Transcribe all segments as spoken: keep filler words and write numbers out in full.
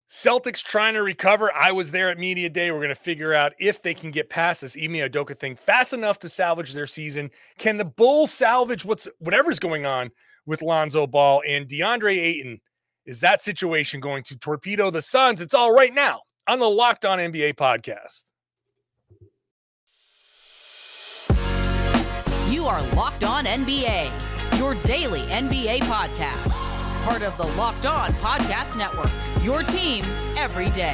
Celtics trying to recover. I was there at media day. We're going to figure out if they can get past this Ime Udoka thing fast enough to salvage their season. Can the Bulls salvage what's whatever's going on with Lonzo Ball and DeAndre Ayton? Is that situation going to torpedo the Suns? It's all right now on the Locked On N B A podcast. You are Locked On N B A, your daily N B A podcast. Part of the Locked On Podcast Network, your team every day.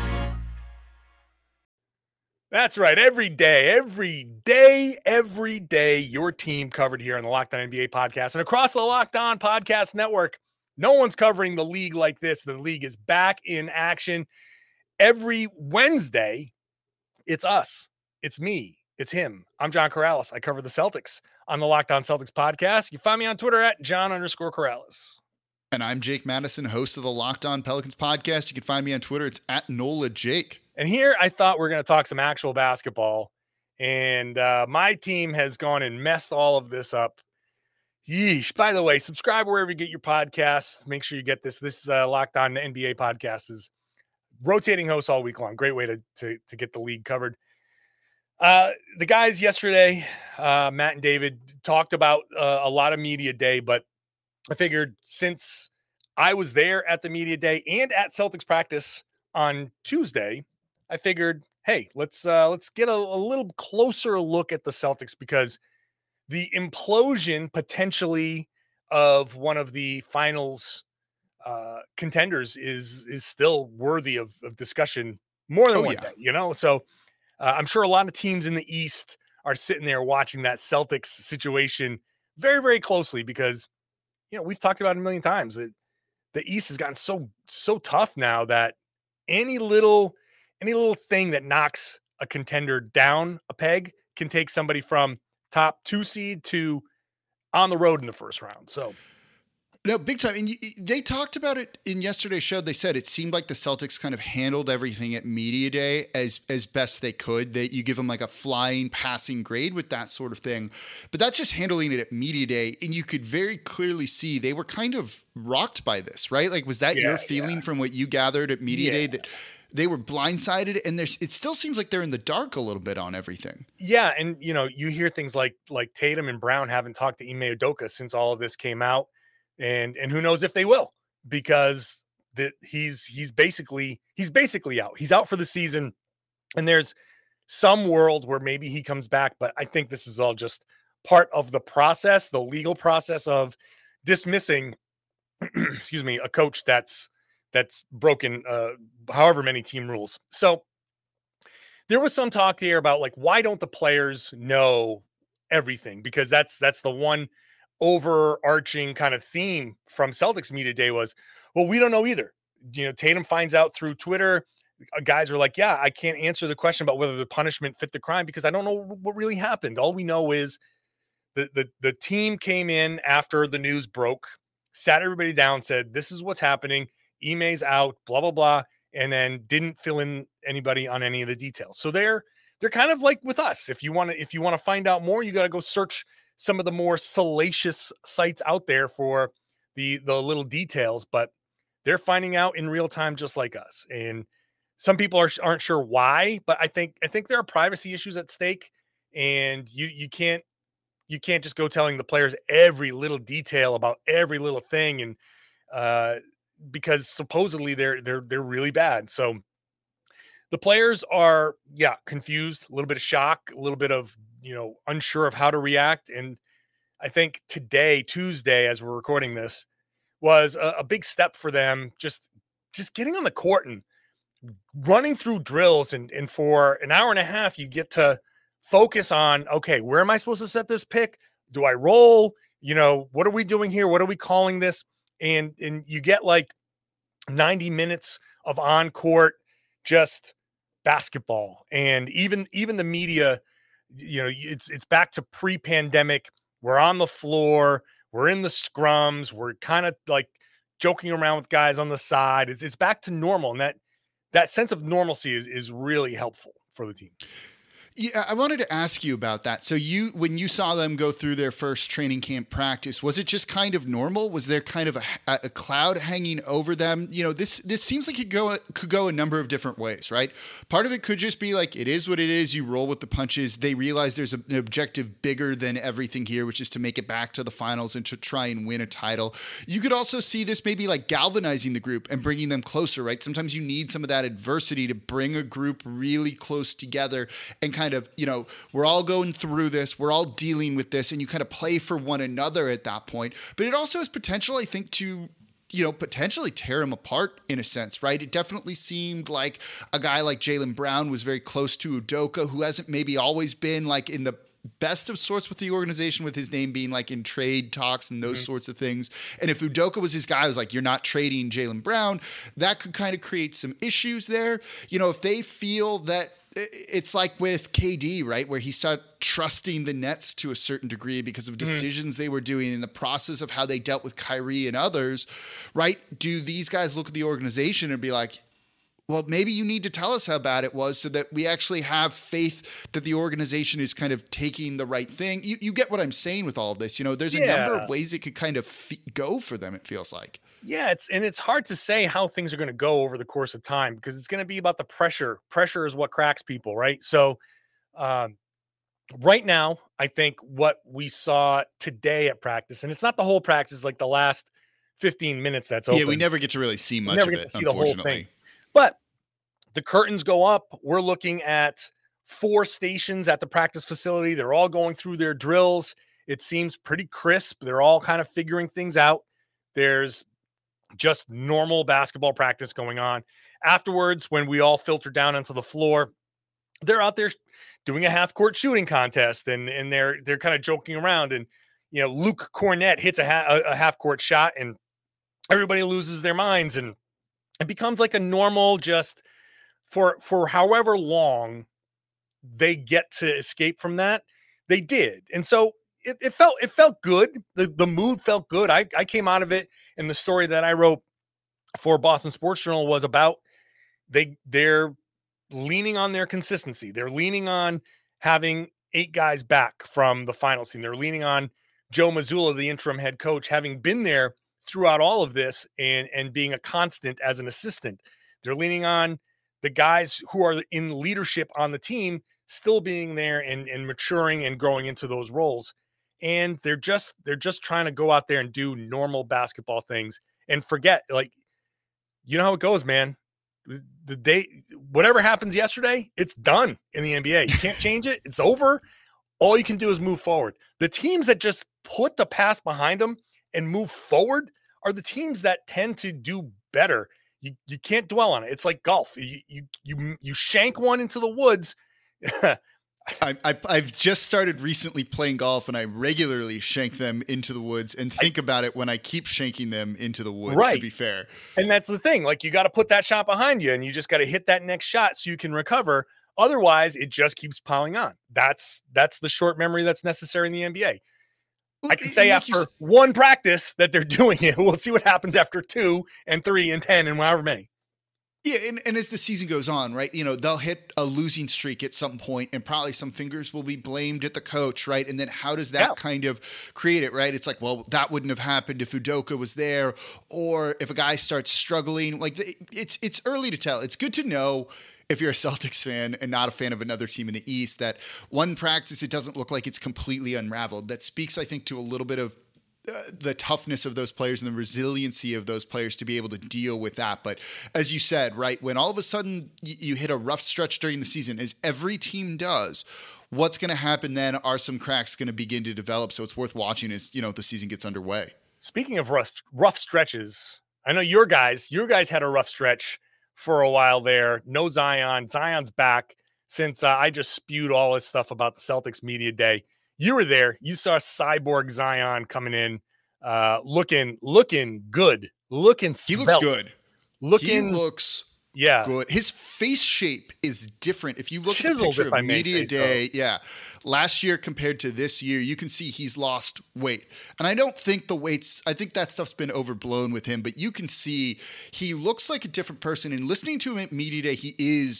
That's right. Every day, every day, every day, your team covered here on the Locked On N B A podcast and across the Locked On Podcast Network. No one's covering the league like this. The league is back in action. Every Wednesday, it's us. It's me. It's him. I'm John Corrales. I cover the Celtics on the Locked On Celtics podcast. You find me on Twitter at John underscore Corrales. And I'm Jake Madison, host of the Locked On Pelicans podcast. You can find me on Twitter. It's at Nola Jake. And here I thought we are going to talk some actual basketball. And uh, my team has gone and messed all of this up. Yeesh. By the way, subscribe wherever you get your podcasts. Make sure you get this. This uh, Locked On N B A podcast is rotating hosts all week long. Great way to, to, to get the league covered. Uh, the guys yesterday, uh, Matt and David, talked about uh, a lot of media day, but I figured since I was there at the media day and at Celtics practice on Tuesday, I figured, hey, let's uh, let's get a, a little closer look at the Celtics because the implosion potentially of one of the finals uh, contenders is is still worthy of, of discussion more than Oh, one yeah. day, you know? So uh, I'm sure a lot of teams in the East are sitting there watching that Celtics situation very, very closely because you know, we've talked about it a million times that the East has gotten so, so tough now that any little, any little thing that knocks a contender down a peg can take somebody from top two seed to on the road in the first round. So No, big time. And you, they talked about it in yesterday's show. They said it seemed like the Celtics kind of handled everything at media day as as best they could. That you give them like a flying passing grade with that sort of thing. But that's just handling it at media day. And you could very clearly see they were kind of rocked by this, right? Like, was that Yeah, your feeling yeah. from what you gathered at media Yeah. day that they were blindsided? And there's, it still seems like they're in the dark a little bit on everything. yeah, and you know, you hear things like like Tatum and Brown haven't talked to Ime Udoka since all of this came out. And and who knows if they will, because that he's he's basically he's basically out. He's out for the season, and there's some world where maybe he comes back, but I think this is all just part of the process, the legal process of dismissing, excuse me, a coach that's that's broken uh, however many team rules. So there was some talk here about like why don't the players know everything? Because that's that's the one overarching kind of theme from Celtics media day was, well, we don't know either. You know, Tatum finds out through Twitter. Uh, Guys are like, yeah, I can't answer the question about whether the punishment fit the crime because I don't know what really happened. All we know is the the the team came in after the news broke, sat everybody down, said, this is what's happening. Ime's out, blah, blah, blah, and then didn't fill in anybody on any of the details. So they're they're kind of like with us. If you want to, if you want to find out more, you got to go search some of the more salacious sites out there for the the little details, but they're finding out in real time just like us. And some people are, aren't sure why, but I think I think there are privacy issues at stake, and you you can't you can't just go telling the players every little detail about every little thing, and uh, because supposedly they're they're they're really bad. So the players are, yeah, confused, a little bit of shock, a little bit of, you know, unsure of how to react. And I think today, Tuesday, as we're recording this, was a, a big step for them. Just, just getting on the court and running through drills. And, and for an hour and a half, you get to focus on, okay, where am I supposed to set this pick? Do I roll? You know, what are we doing here? What are we calling this? And, and you get like ninety minutes of on court, just basketball. And even even the media, you know, it's it's back to pre-pandemic. We're on the floor, we're in the scrums, we're kind of like joking around with guys on the side. It's it's back to normal, and that that sense of normalcy is is really helpful for the team. Yeah, I wanted to ask you about that. So you, when you saw them go through their first training camp practice, was it just kind of normal? Was there kind of a, a cloud hanging over them? You know, this this seems like it go could go a number of different ways, right? Part of it could just be like, it is what it is. You roll with the punches. They realize there's an objective bigger than everything here, which is to make it back to the finals and to try and win a title. You could also see this maybe like galvanizing the group and bringing them closer, right? Sometimes you need some of that adversity to bring a group really close together and kind of, you know, we're all going through this, we're all dealing with this, and you kind of play for one another at that point. But it also has potential, I think, to, you know, potentially tear him apart in a sense, right? It definitely seemed like a guy like Jaylen Brown was very close to Udoka, who hasn't maybe always been like in the best of sorts with the organization, with his name being like in trade talks and those mm-hmm. sorts of things. And if Udoka was his guy, I was like, you're not trading Jaylen Brown, that could kind of create some issues there. You know, if they feel that, it's like with K D, right? Where he started trusting the Nets to a certain degree because of decisions mm-hmm. they were doing in the process of how they dealt with Kyrie and others, right? Do these guys look at the organization and be like, well, maybe you need to tell us how bad it was so that we actually have faith that the organization is kind of taking the right thing. You, you get what I'm saying with all of this. You know, there's a yeah. number of ways it could kind of f- go for them, it feels like. Yeah, it's and it's hard to say how things are going to go over the course of time because it's going to be about the pressure. Pressure is what cracks people, right? So um, right now, I think what we saw today at practice, and it's not the whole practice, like the last fifteen minutes that's open. Yeah, we never get to really see much we never of get it, to see the whole thing. But the curtains go up. We're looking at four stations at the practice facility. They're all going through their drills. It seems pretty crisp. They're all kind of figuring things out. There's just normal basketball practice going on. Afterwards, when we all filter down onto the floor, they're out there doing a half court shooting contest and, and they're, they're kind of joking around. And, you know, Luke Cornett hits a, ha- a half court shot and everybody loses their minds and it becomes like a normal, just for, for however long they get to escape from that, they did. And so it, it felt, it felt good. The, the mood felt good. I, I came out of it. And the story that I wrote for Boston Sports Journal was about they they're leaning on their consistency. They're leaning on having eight guys back from the finals team. They're leaning on Joe Mazzulla, the interim head coach, having been there throughout all of this and, and being a constant as an assistant. They're leaning on the guys who are in leadership on the team still being there and, and maturing and growing into those roles. And they're just they're just trying to go out there and do normal basketball things and forget, like, you know how it goes, man. The day, whatever happens yesterday, it's done in the N B A. You can't change it. It's over. All you can do is move forward. The teams that just put the past behind them and move forward are the teams that tend to do better. You you can't dwell on it. It's like golf. You you you, you shank one into the woods. I, I, I've just started recently playing golf and I regularly shank them into the woods and think I, about it when I keep shanking them into the woods, right. to be fair. And that's the thing. Like, you got to put that shot behind you and you just got to hit that next shot so you can recover. Otherwise, it just keeps piling on. That's that's the short memory that's necessary in the N B A. Well, I can say after you... one practice that they're doing it. We'll see what happens after two and three and ten and however many. Yeah, and, and as the season goes on, right, you know, they'll hit a losing streak at some point and probably some fingers will be blamed at the coach, right? And then how does that yeah. kind of create it, right? It's like, well, that wouldn't have happened if Udoka was there or if a guy starts struggling. Like, it's it's early to tell. It's good to know if you're a Celtics fan and not a fan of another team in the East that one practice, it doesn't look like it's completely unraveled. That speaks, I think, to a little bit of Uh, the toughness of those players and the resiliency of those players to be able to deal with that. But as you said, right, when all of a sudden you, you hit a rough stretch during the season, as every team does, what's going to happen then? Are some cracks going to begin to develop? So it's worth watching as, you know, the season gets underway. Speaking of rough, rough stretches, I know your guys, your guys had a rough stretch for a while there. No Zion. Zion's back since uh, I just spewed all this stuff about the Celtics media day. You were there. You saw Cyborg Zion coming in, uh, looking, looking good, looking. He looks good. Looking, he looks yeah good. His face shape is different. If you look Chiseled, at the picture of of media day, so. yeah, last year compared to this year, you can see he's lost weight. And I don't think the weights. I think that stuff's been overblown with him. But you can see he looks like a different person. And listening to him at media day, he is.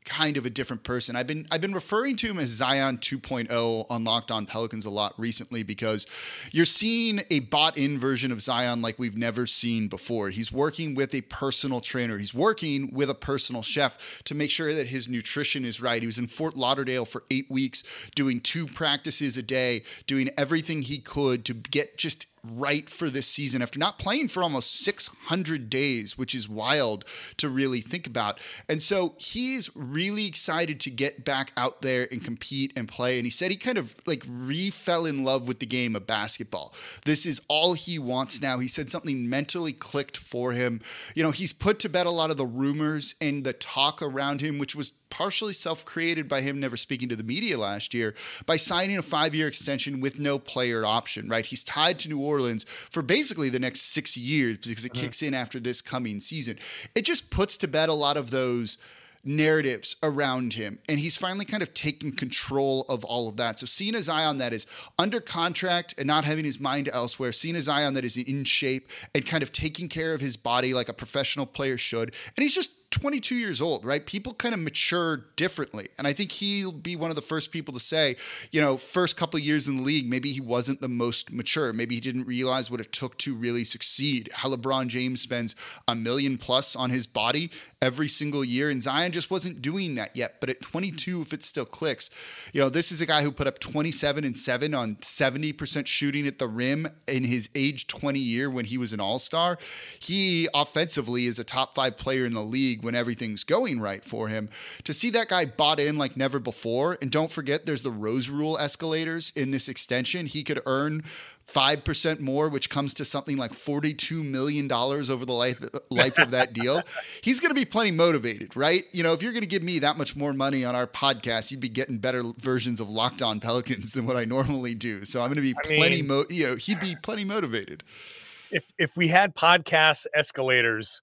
kind of a different person. I've been I've been referring to him as Zion two point oh on Locked On Pelicans a lot recently because you're seeing a bought-in version of Zion like we've never seen before. He's working with a personal trainer. He's working with a personal chef to make sure that his nutrition is right. He was in Fort Lauderdale for eight weeks doing two practices a day, doing everything he could to get just right for this season after not playing for almost six hundred days, which is wild to really think about. And so he's really excited to get back out there and compete and play. And he said he kind of like re-fell in love with the game of basketball. This is all he wants now. He said something mentally clicked for him. You know, he's put to bed a lot of the rumors and the talk around him, which was partially self-created by him never speaking to the media last year, by signing a five-year extension with no player option, right? He's tied to New Orleans for basically the next six years because it mm-hmm. kicks in after this coming season. It just puts to bed a lot of those narratives around him. And he's finally kind of taking control of all of that. So seeing a Zion that is under contract and not having his mind elsewhere, seeing a Zion that is in shape and kind of taking care of his body like a professional player should. And he's just twenty-two years old, right? People kind of mature differently. And I think he'll be one of the first people to say, you know, first couple of years in the league, maybe he wasn't the most mature. Maybe he didn't realize what it took to really succeed. How LeBron James spends a million plus on his body every single year. And Zion just wasn't doing that yet. But at twenty-two, if it still clicks, you know, this is a guy who put up twenty-seven and seven on seventy percent shooting at the rim in his age twenty year when he was an all-star. He offensively is a top five player in the league when everything's going right for him. To see that guy bought in like never before, and don't forget there's the Rose Rule escalators in this extension. He could earn five percent more, which comes to something like forty-two million dollars over the life, life of that deal. He's going to be plenty motivated, right? You know, if you're going to give me that much more money on our podcast, you'd be getting better versions of Locked On Pelicans than what I normally do. So I'm going to be I plenty, mean, mo- you know, he'd be plenty motivated. If, if we had podcast escalators,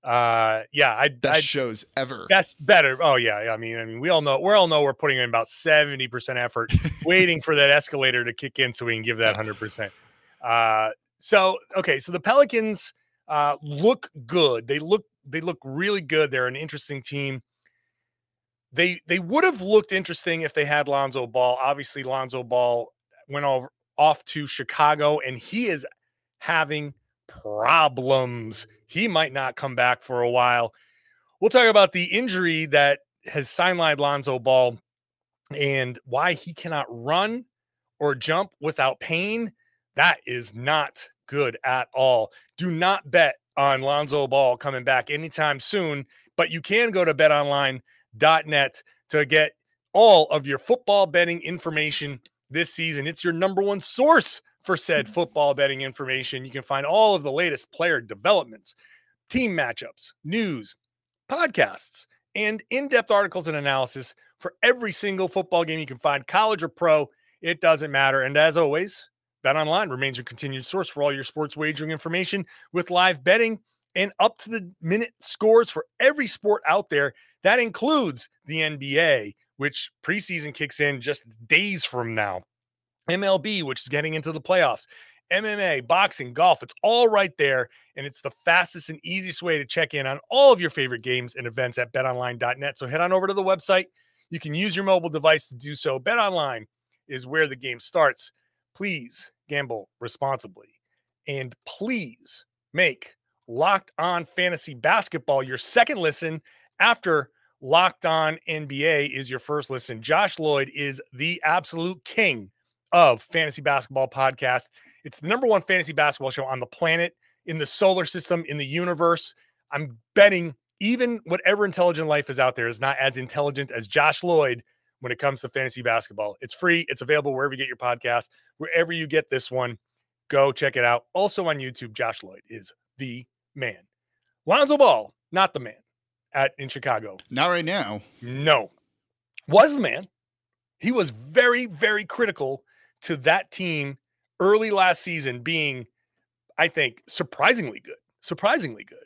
Uh, yeah, I best I'd, shows ever. Best better. Oh yeah. I mean, I mean, we all know, we all know we're putting in about seventy percent effort waiting for that escalator to kick in so we can give that one hundred percent. Uh, so, okay. So the Pelicans, uh, look good. They look, they look really good. They're an interesting team. They, they would have looked interesting if they had Lonzo Ball. Obviously Lonzo Ball went over off to Chicago and he is having problems. He might not come back for a while. We'll talk about the injury that has sidelined Lonzo Ball and why he cannot run or jump without pain. That is not good at all. Do not bet on Lonzo Ball coming back anytime soon, but you can go to bet online dot net to get all of your football betting information this season. It's your number one source for said football betting information. You can find all of the latest player developments, team matchups, news, podcasts, and in-depth articles and analysis for every single football game you can find, college or pro. It doesn't matter. And as always, BetOnline remains your continued source for all your sports wagering information with live betting and up-to-the-minute scores for every sport out there. That includes the N B A, which preseason kicks in just days from now. M L B, which is getting into the playoffs, M M A, boxing, golf, it's all right there. And it's the fastest and easiest way to check in on all of your favorite games and events at bet online dot net. So head on over to the website. You can use your mobile device to do so. BetOnline is where the game starts. Please gamble responsibly. And please make Locked On Fantasy Basketball your second listen after Locked On N B A is your first listen. Josh Lloyd is the absolute king of fantasy basketball podcast. It's the number one fantasy basketball show on the planet, in the solar system, in the universe. I'm betting even whatever intelligent life is out there is not as intelligent as Josh Lloyd when it comes to fantasy basketball. It's free. It's available wherever you get your podcast, wherever you get this one. Go check it out. Also on YouTube, Josh Lloyd is the man. Lonzo Ball, not the man at in Chicago. Not right now. No. Was the man. He was very, very critical to that team early last season being, I think, surprisingly good, surprisingly good.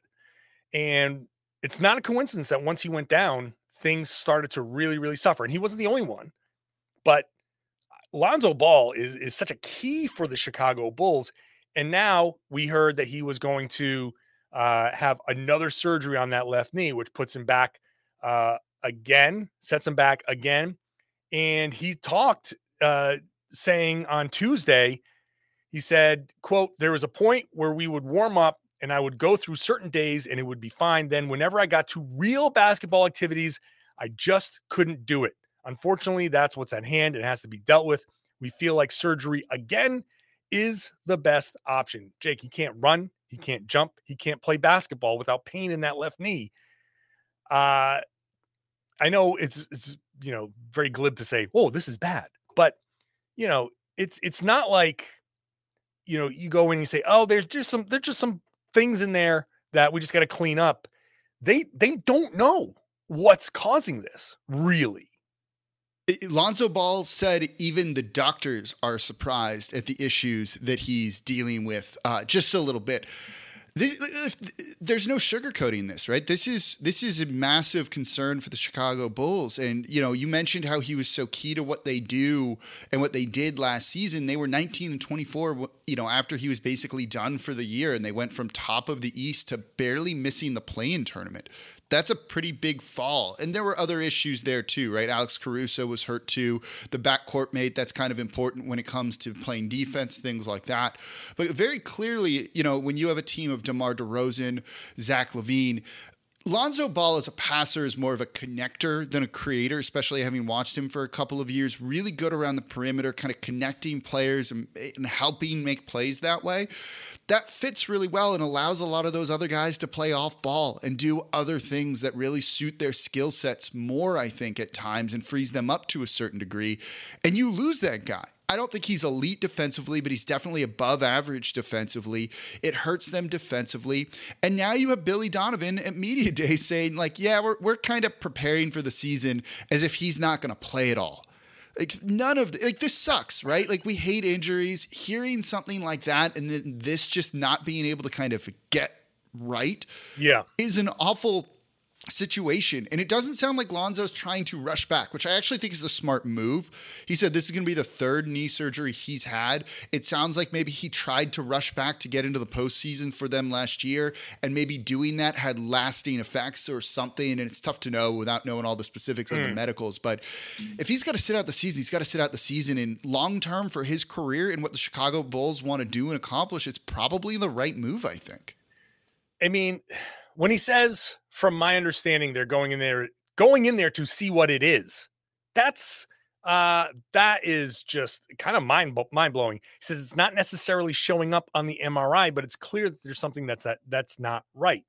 And it's not a coincidence that once he went down, things started to really, really suffer. And he wasn't the only one, but Lonzo Ball is, is such a key for the Chicago Bulls. And now we heard that he was going to uh, have another surgery on that left knee, which puts him back uh, again, sets him back again. And he talked, uh, saying on Tuesday, he said, quote, there was a point where we would warm up and I would go through certain days and it would be fine. Then whenever I got to real basketball activities, I just couldn't do it. Unfortunately, that's what's at hand. It has to be dealt with. We feel like surgery again is the best option. Jake, he can't run. He can't jump. He can't play basketball without pain in that left knee. Uh, I know it's, it's, you know, very glib to say, whoa, this is bad. But, you know, it's, it's not like, you know, you go in and you say, oh, there's just some, there's just some things in there that we just got to clean up. They, they don't know what's causing this, really. Lonzo Ball said even the doctors are surprised at the issues that he's dealing with, uh, just a little bit. This, there's no sugarcoating this, right? This is this is a massive concern for the Chicago Bulls. And, you know, you mentioned how he was so key to what they do and what they did last season. They were nineteen and twenty-four, you know, after he was basically done for the year, and they went from top of the East to barely missing the play-in tournament. That's a pretty big fall. And there were other issues there too, right? Alex Caruso was hurt too. The backcourt mate, that's kind of important when it comes to playing defense, things like that. But very clearly, you know, when you have a team of DeMar DeRozan, Zach LaVine, Lonzo Ball as a passer is more of a connector than a creator, especially having watched him for a couple of years. Really good around the perimeter, kind of connecting players and, and helping make plays that way. That fits really well and allows a lot of those other guys to play off ball and do other things that really suit their skill sets more, I think, at times, and frees them up to a certain degree. And you lose that guy. I don't think he's elite defensively, but he's definitely above average defensively. It hurts them defensively. And now you have Billy Donovan at Media Day saying, like, yeah, we're we're kind of preparing for the season as if he's not going to play at all. Like, none of the, like, this sucks, right? Like, we hate injuries. Hearing something like that and then this just not being able to kind of get right, yeah, is an awful situation. And it doesn't sound like Lonzo's trying to rush back, which I actually think is a smart move. He said this is going to be the third knee surgery he's had. It sounds like maybe he tried to rush back to get into the postseason for them last year, and maybe doing that had lasting effects or something. And it's tough to know without knowing all the specifics mm. of the medicals. But if he's got to sit out the season, he's got to sit out the season. And long term for his career and what the Chicago Bulls want to do and accomplish, it's probably the right move, I think. I mean, when he says, from my understanding, they're going in there, going in there to see what it is. That's uh, that is just kind of mind mind blowing. He says it's not necessarily showing up on the M R I, but it's clear that there's something that's that that's not right.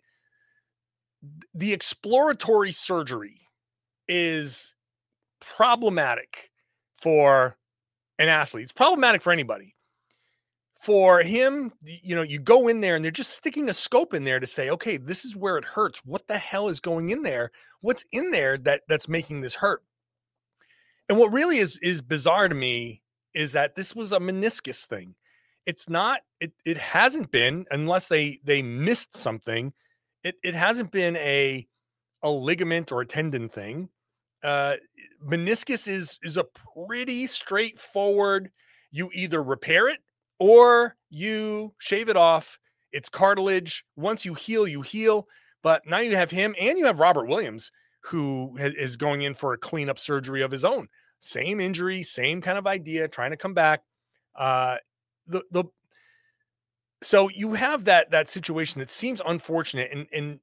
The exploratory surgery is problematic for an athlete. It's problematic for anybody. For him, you know, you go in there and they're just sticking a scope in there to say, okay, this is where it hurts. What the hell is going in there? What's in there that that's making this hurt? And what really is is bizarre to me is that this was a meniscus thing. It's not, it it hasn't been, unless they they missed something, it it hasn't been a a ligament or a tendon thing. Uh, meniscus is is a pretty straightforward, you either repair it or you shave it off. It's cartilage. Once you heal, you heal. But now you have him and you have Robert Williams, who is going in for a cleanup surgery of his own. Same injury, same kind of idea, trying to come back. Uh, the the so you have that that situation that seems unfortunate, and and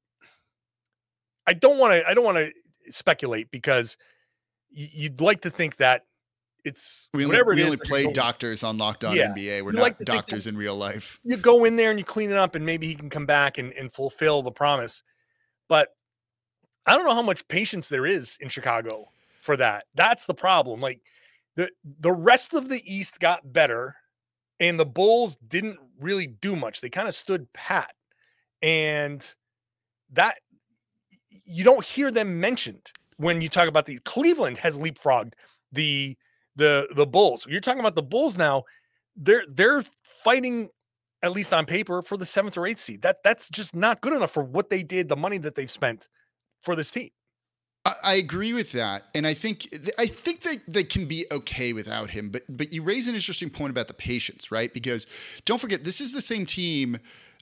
I don't want to I don't want to speculate because you'd like to think that it's we only, whatever it we is only play going, doctors on Locked On yeah, N B A. We're you not like doctors in real life. You go in there and you clean it up and maybe he can come back and, and fulfill the promise. But I don't know how much patience there is in Chicago for that. That's the problem. Like the, the rest of the East got better and the Bulls didn't really do much. They kind of stood pat, and that you don't hear them mentioned when you talk about the Cleveland has leapfrogged the, the the Bulls. You're talking about the Bulls now. They're they're fighting, at least on paper, for the seventh or eighth seed. That that's just not good enough for what they did, the money that they've spent for this team. I, I agree with that, and I think I think they, they can be okay without him. But but you raise an interesting point about the patience, right? Because don't forget, this is the same team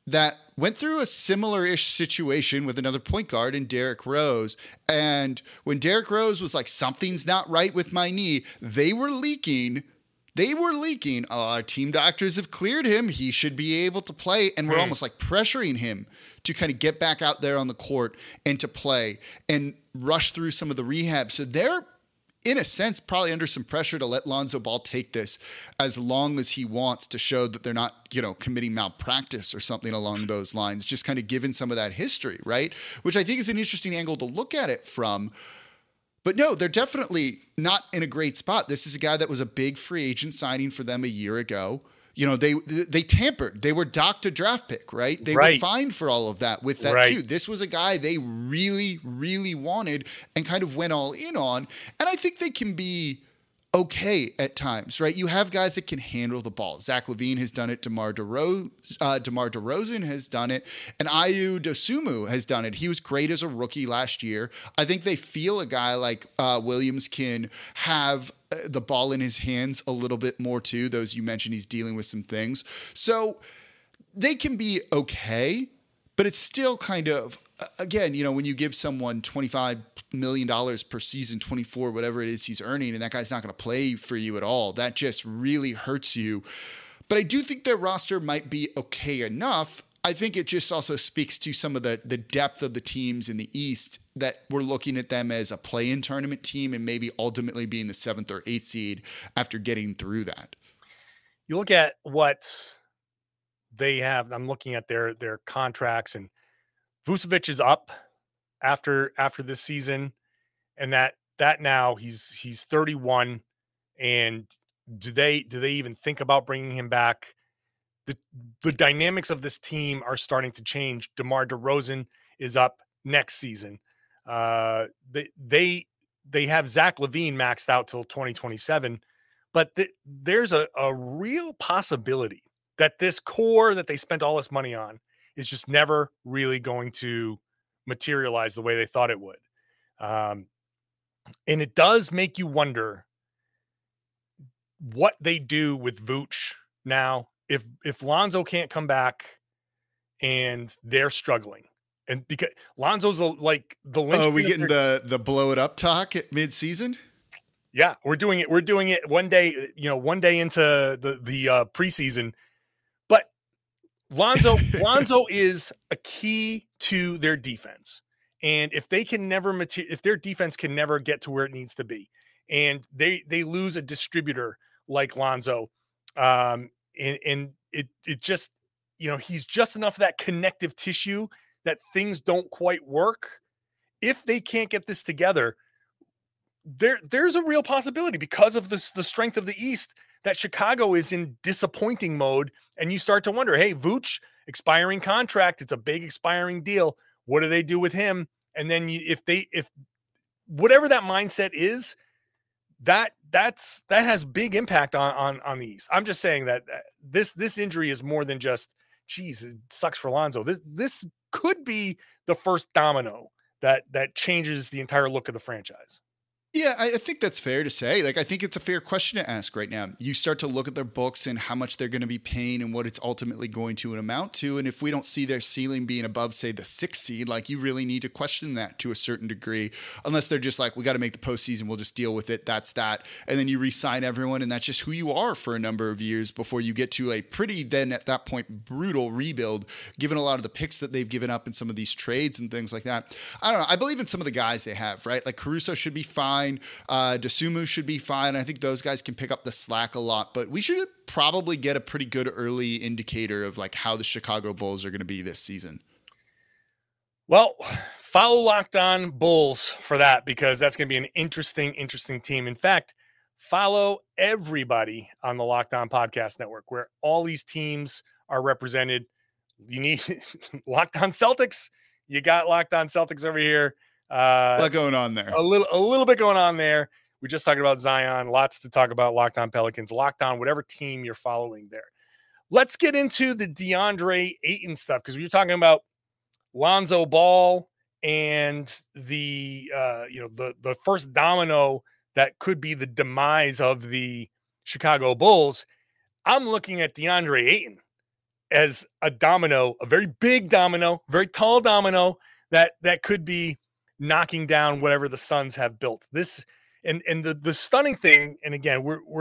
that went through a similar-ish situation with another point guard in Derrick Rose. And when Derrick Rose was like, something's not right with my knee, they were leaking. They were leaking. Oh, our team doctors have cleared him. He should be able to play. And we're mm. almost like pressuring him to kind of get back out there on the court and to play and rush through some of the rehab. So they're, in a sense, probably under some pressure to let Lonzo Ball take this as long as he wants to show that they're not, you know, committing malpractice or something along those lines, just kind of given some of that history, right? Which I think is an interesting angle to look at it from. But no, they're definitely not in a great spot. This is a guy that was a big free agent signing for them a year ago. You know, they they tampered. They were docked a draft pick, right? They right. were fined for all of that with that right. too. This was a guy they really, really wanted and kind of went all in on. And I think they can be okay at times, right? You have guys that can handle the ball. Zach LaVine has done it. DeMar DeRozan, uh, DeMar DeRozan has done it. And Ayu Dosunmu has done it. He was great as a rookie last year. I think they feel a guy like uh, Williams can have the ball in his hands a little bit more too. Those you mentioned, he's dealing with some things. So they can be okay, but it's still kind of, again, you know, when you give someone twenty-five million dollars per season, twenty-four, whatever it is he's earning, and that guy's not going to play for you at all, that just really hurts you. But I do think their roster might be okay enough. I think it just also speaks to some of the, the depth of the teams in the East that we're looking at them as a play-in tournament team and maybe ultimately being the seventh or eighth seed after getting through that. You look at what they have. I'm looking at their, their contracts, and Vucevic is up after, after this season. And that, that now he's, he's thirty-one. And do they, do they even think about bringing him back? The, the dynamics of this team are starting to change. DeMar DeRozan is up next season. Uh, they, they, they have Zach LaVine maxed out till twenty twenty-seven, but th- there's a, a real possibility that this core that they spent all this money on is just never really going to materialize the way they thought it would. Um, and it does make you wonder what they do with Vooch now. If, if Lonzo can't come back and they're struggling, and because Lonzo's a, like the linchpin. Oh, we getting the, the blow it up talk at mid season? Yeah, we're doing it. We're doing it one day, you know, one day into the, the uh, preseason, but Lonzo, Lonzo is a key to their defense. And if they can never, mater- if their defense can never get to where it needs to be, and they, they lose a distributor like Lonzo, um, and, and it, it just, you know, he's just enough of that connective tissue that things don't quite work. If they can't get this together, there, there's a real possibility because of this, the strength of the East, that Chicago is in disappointing mode. And you start to wonder, hey, Vooch, expiring contract. It's a big expiring deal. What do they do with him? And then you, if they, if whatever that mindset is, that that's, that has big impact on, on, on the East. I'm just saying that this, this injury is more than just, geez, it sucks for Lonzo. This, this could be the first domino that, that changes the entire look of the franchise. Yeah, I think that's fair to say. Like, I think it's a fair question to ask right now. You start to look at their books and how much they're going to be paying and what it's ultimately going to amount to. And if we don't see their ceiling being above, say, the sixth seed, like, you really need to question that to a certain degree, unless they're just like, we got to make the postseason. We'll just deal with it. That's that. And then you re-sign everyone. And that's just who you are for a number of years before you get to a pretty, then at that point, brutal rebuild, given a lot of the picks that they've given up in some of these trades and things like that. I don't know. I believe in some of the guys they have, right? Like, Caruso should be fine. Uh, Dosunmu should be fine. I think those guys can pick up the slack a lot, but we should probably get a pretty good early indicator of like how the Chicago Bulls are going to be this season. Well, follow Locked On Bulls for that, because that's going to be an interesting, interesting team. In fact, follow everybody on the Locked On Podcast Network, where all these teams are represented. You need Locked On Celtics. You got Locked On Celtics over here. Uh, a lot going on there. A little, a little bit going on there. We just talked about Zion. Lots to talk about. Locked On Pelicans. Locked On whatever team you're following there. Let's get into the DeAndre Ayton stuff, because we were talking about Lonzo Ball and the uh, you know the the first domino that could be the demise of the Chicago Bulls. I'm looking at DeAndre Ayton. as a domino, a very big domino, very tall domino that that could be knocking down whatever the Suns have built. This and and the the stunning thing, and again, we're we're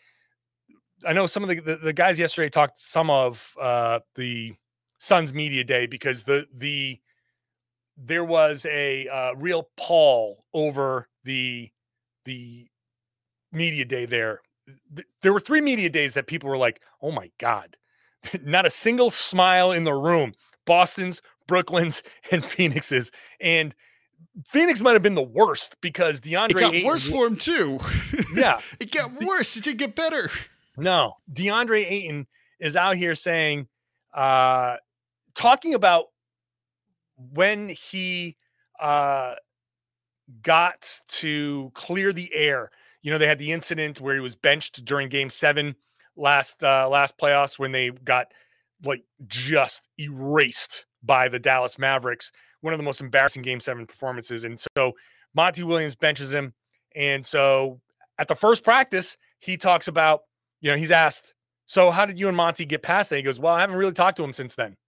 I know some of the the, the guys yesterday talked some of uh, the Suns media day because the the there was a uh, real pall over the the media day there. There were three media days that people were like, "Oh my God." Not a single smile in the room. Boston's, Brooklyn's, and Phoenix's. And Phoenix might have been the worst because DeAndre It got Ayton, worse for him too. Yeah. It got worse. It didn't get better. No. DeAndre Ayton is out here saying, uh, talking about when he uh, got to clear the air. You know, they had the incident where he was benched during game seven last uh, last playoffs when they got like just erased by the Dallas Mavericks, one of the most embarrassing game seven performances. And so Monty Williams benches him. And so at the first practice, he talks about, you know, he's asked, so how did you and Monty get past that? He goes, well, I haven't really talked to him since then.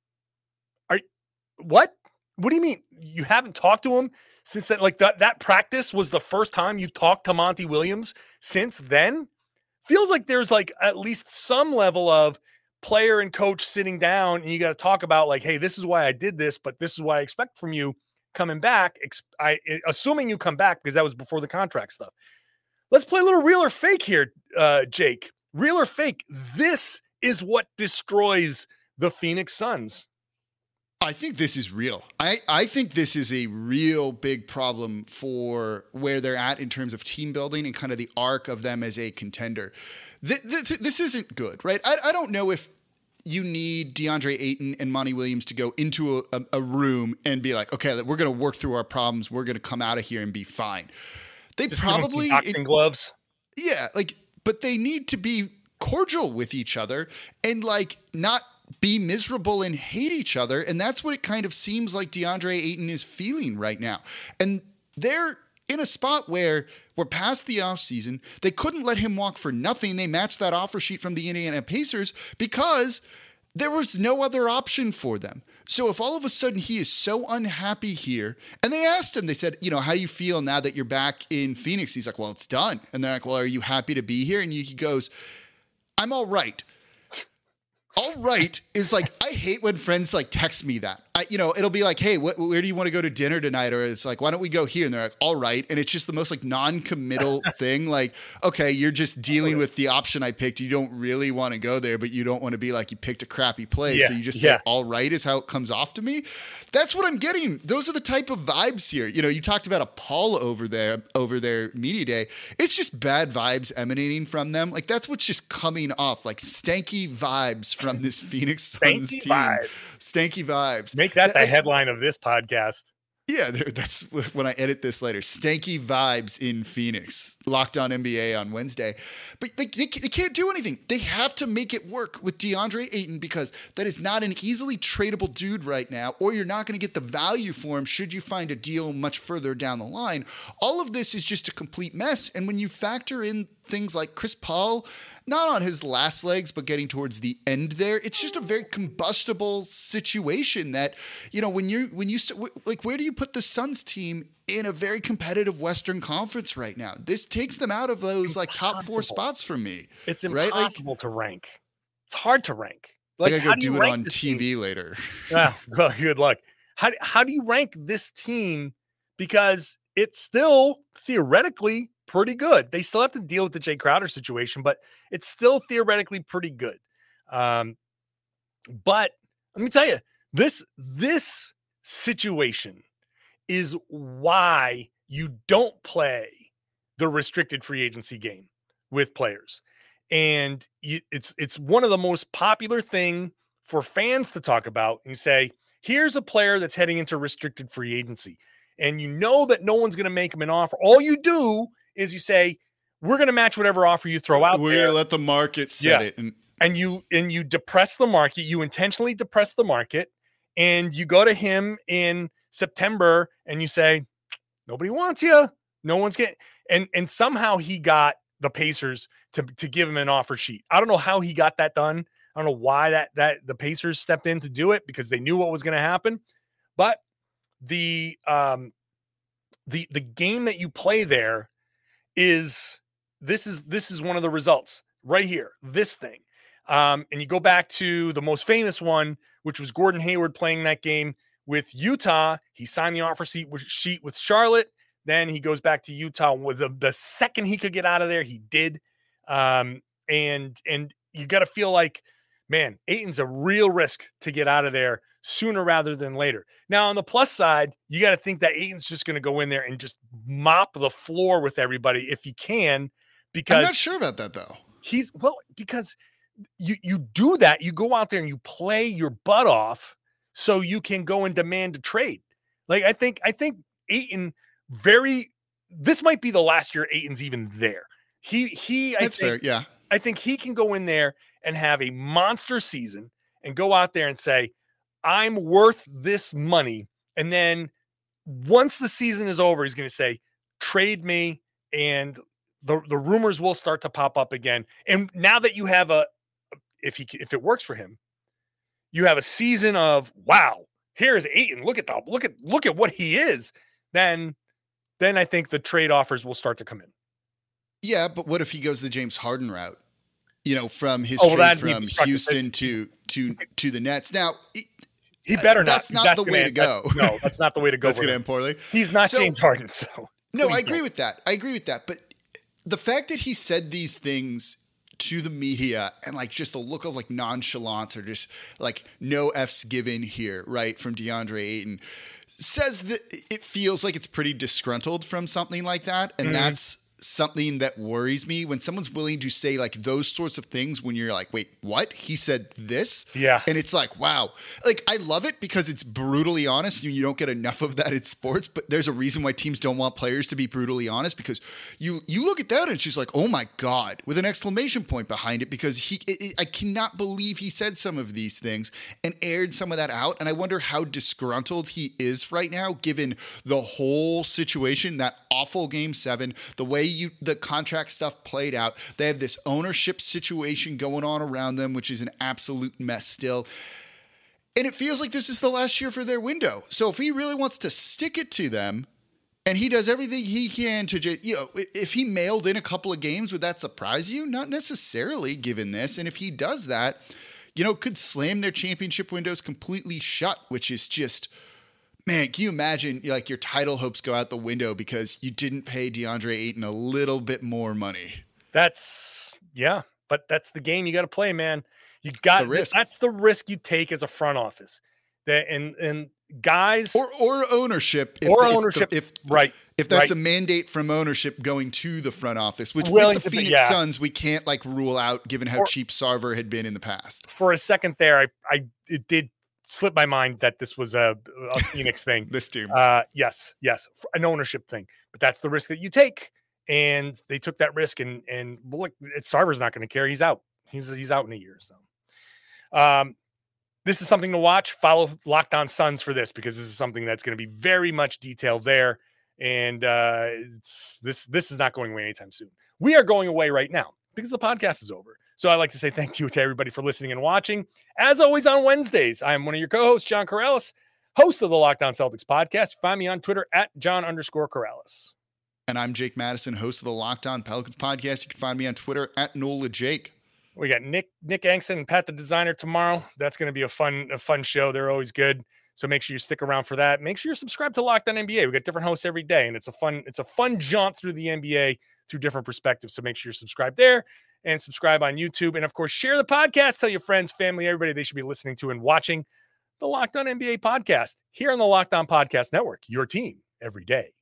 Are what? What do you mean? You haven't talked to him since that? Like that, that practice was the first time you talked to Monty Williams since then? Feels like there's like at least some level of player and coach sitting down and you got to talk about like, hey, this is why I did this, but this is what I expect from you coming back. I assuming you come back because that was before the contract stuff. Let's play a little real or fake here, uh, Jake. Real or fake? This is what destroys the Phoenix Suns. I think this is real. I, I think this is a real big problem for where they're at in terms of team building and kind of the arc of them as a contender. Th- th- this isn't good, right? I, I don't know if you need DeAndre Ayton and Monty Williams to go into a, a, a room and be like, okay, we're going to work through our problems. We're going to come out of here and be fine. They Just probably boxing gloves. Yeah, like, but they need to be cordial with each other and like not be miserable and hate each other. And that's what it kind of seems like DeAndre Ayton is feeling right now. And they're in a spot where we're past the offseason. They couldn't let him walk for nothing. They matched that offer sheet from the Indiana Pacers because there was no other option for them. So if all of a sudden he is so unhappy here, and they asked him, they said, you know, how you feel now that you're back in Phoenix? He's like, well, it's done. And they're like, well, are you happy to be here? And he goes, I'm all right. All right is like, I hate when friends like text me that. I, you know, it'll be like, hey, wh- where do you want to go to dinner tonight? Or it's like, why don't we go here? And they're like, all right. And it's just the most like non-committal thing. Like, okay, you're just dealing with the option I picked. You don't really want to go there, but you don't want to be like, you picked a crappy place. Yeah, so you just yeah. say, all right is how it comes off to me. That's what I'm getting. Those are the type of vibes here. You know, you talked about a Paul over there, over their media day. It's just bad vibes emanating from them. Like that's what's just coming off, like stanky vibes from this Phoenix Suns Stanky team. vibes. Stanky vibes. Make that the Like, headline of this podcast. yeah, that's when I edit this later. Stanky vibes in Phoenix. Locked On N B A on Wednesday. But they, they, they can't do anything. They have to make it work with DeAndre Ayton because that is not an easily tradable dude right now, or you're not going to get the value for him should you find a deal much further down the line. All of this is just a complete mess. And when you factor in things like Chris Paul, not on his last legs, but getting towards the end there, it's just a very combustible situation that, you know, when you're, when you, st- like, where do you put the Suns team in a very competitive Western Conference right now? This takes them out of those like top four spots for me. It's right? impossible like, to rank. It's hard to rank. Like, Like, I how gotta do do, you it rank on this T V team? later. Ah, well, good luck. How, how do you rank this team? Because it's still theoretically pretty good. They still have to deal with the Jay Crowder situation, but it's still theoretically pretty good. Um, but let me tell you, this, this situation is why you don't play the restricted free agency game with players. And you, it's, it's one of the most popular thing for fans to talk about and say, here's a player that's heading into restricted free agency. And you know that no one's going to make him an offer. All you do is you say, we're going to match whatever offer you throw out We're there. going to let the market set Yeah. it. And And you, and you depress the market. You intentionally depress the market. And you go to him in September and you say, nobody wants you. No one's getting, and, and somehow he got the Pacers to, to give him an offer sheet. I don't know how he got that done. I don't know why that that the Pacers stepped in to do it because they knew what was going to happen. But the um the the game that you play there is this is this is one of the results right here. This thing. Um, and you go back to the most famous one, which was Gordon Hayward playing that game with Utah. He signed the offer sheet with, sheet with Charlotte. Then he goes back to Utah with the, the second he could get out of there, he did. Um, and and you got to feel like, man, Ayton's a real risk to get out of there sooner rather than later. Now, on the plus side, you got to think that Ayton's just going to go in there and just mop the floor with everybody if he can. Because I'm not sure about that, though. He's well, because you you do that, you go out there and you play your butt off so you can go and demand a trade. Like I think I think Ayton very this might be the last year Ayton's even there. He he I That's think, fair, yeah. I think he can go in there and have a monster season and go out there and say, I'm worth this money. And then once the season is over, he's going to say, trade me, and the, the rumors will start to pop up again. And now that you have a If he if it works for him, you have a season of wow. Here's Ayton. Look at the look at look at what he is. Then, then I think the trade offers will start to come in. Yeah, but what if he goes the James Harden route? You know, from his Oh, well, trade from Houston to to to the Nets. Now, he better not. That's not That's the way end, to go. No, that's not the way to go. That's going to him. end poorly. He's not So- James Harden. So No, I please agree don't. with that. I agree with that. But the fact that he said these things to the media and like just the look of like nonchalance or just like no F's given here, right, from DeAndre Ayton says that it feels like it's pretty disgruntled from something like that. And Mhm. that's something that worries me when someone's willing to say like those sorts of things when you're like, wait, what? He said this? Yeah. And it's like, wow. Like, I love it because it's brutally honest. You, you don't get enough of that in sports, but there's a reason why teams don't want players to be brutally honest, because you you look at that and it's just like, oh my God, with an exclamation point behind it, because he it, it, I cannot believe he said some of these things and aired some of that out. And I wonder how disgruntled he is right now, given the whole situation, that awful game seven, the way you the contract stuff played out. They have this ownership situation going on around them, which is an absolute mess still. And it feels like this is the last year for their window. So if he really wants to stick it to them, and he does everything he can to just, you know, if he mailed in a couple of games, would that surprise you? Not necessarily, given this. And if he does that, you know, could slam their championship windows completely shut, which is just, man, can you imagine like your title hopes go out the window because you didn't pay DeAndre Ayton a little bit more money? That's yeah, but that's the game you got to play, man. You got the risk. That's the risk you take as a front office. That and and guys Or or ownership. If or the, if ownership, the, if right? If that's right. a mandate from ownership going to the front office, which Willing with the to be- Phoenix yeah. Suns, we can't like rule out given how Or- cheap Sarver had been in the past. For a second there, I I it did slip my mind that this was a, a Phoenix thing. This team. Uh, yes, yes, an ownership thing, but that's the risk that you take, and they took that risk, and and well, look, it's Sarver's not going to care. He's out. He's he's out in a year. So, um, this is something to watch. Follow Locked On Suns for this, because this is something that's going to be very much detailed there, and uh, it's this this is not going away anytime soon. We are going away right now because the podcast is over. So I'd like to say thank you to everybody for listening and watching. As always on Wednesdays, I am one of your co-hosts, John Corrales, host of the Locked On Celtics podcast. Find me on Twitter at John underscore Corrales. And I'm Jake Madison, host of the Locked On Pelicans podcast. You can find me on Twitter at Nola Jake. We got Nick Nick Angston and Pat the Designer tomorrow. That's going to be a fun a fun show. They're always good. So make sure you stick around for that. Make sure you're subscribed to Locked On N B A. We got different hosts every day, and it's a fun it's a fun jaunt through the N B A through different perspectives. So make sure you're subscribed there and subscribe on YouTube. And of course, share the podcast. Tell your friends, family, everybody they should be listening to and watching the Locked On N B A podcast here on the Locked On Podcast Network. Your team every day.